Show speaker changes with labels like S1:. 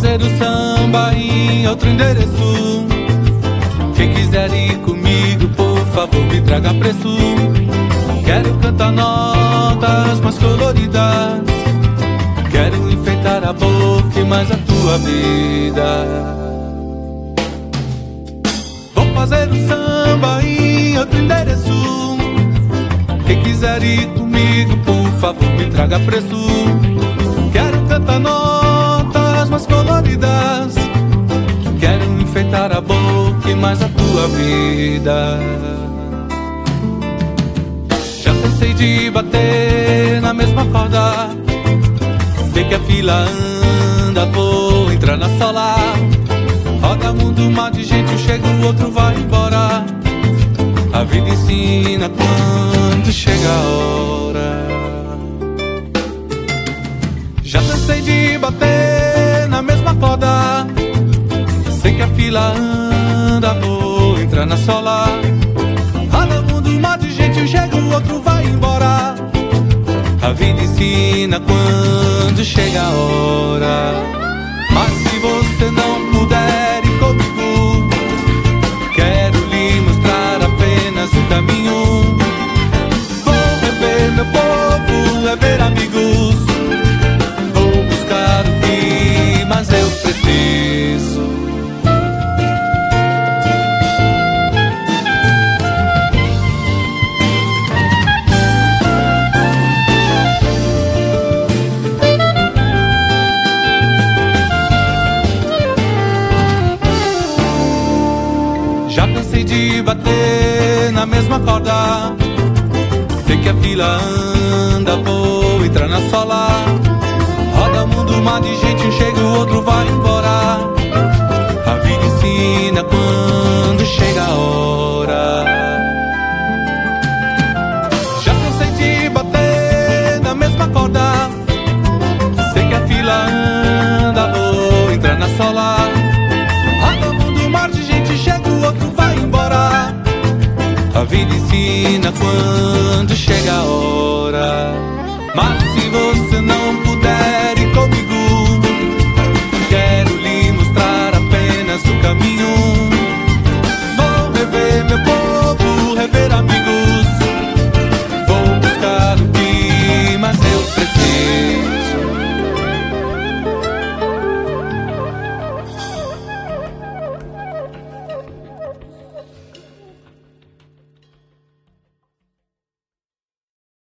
S1: fazer o samba em outro endereço. Quem quiser ir comigo, por favor, me traga preço. Quero cantar notas mais coloridas. Quero enfeitar a boca e mais a tua vida. Vou fazer o samba em outro endereço. Quem quiser ir comigo, por favor, me traga preço. Quero cantar notas mais coloridas. Quero enfeitar a boca e mais a tua vida. Já cansei de bater na mesma corda. Sei que a fila anda, vou entrar na sala. Roda mundo, um mar de gente, um chega, o outro vai embora. A vida ensina quando chega a hora. Já cansei de bater na mesma corda. Sei que a fila anda, vou entrar na sola. Roda mundo, um mar de gente, um chega, o outro vai embora. A vida ensina quando chega a hora. Mas se você não puder ir comigo, quero lhe mostrar apenas um caminho. Vou beber, meu povo, é ver amigos. Vou buscar o que mais eu preciso. Já cansei de bater na mesma corda. Sei que a fila anda, vou entrar na sola. Roda mundo, um mar de gente, um chega, o outro vai embora. A vida ensina quando chega a hora. Já cansei de bater na mesma corda. Sei que a fila anda, vou entrar na sola. Roda mundo, um mar de gente, chega, o outro vai embora. A vida ensina quando chega a hora.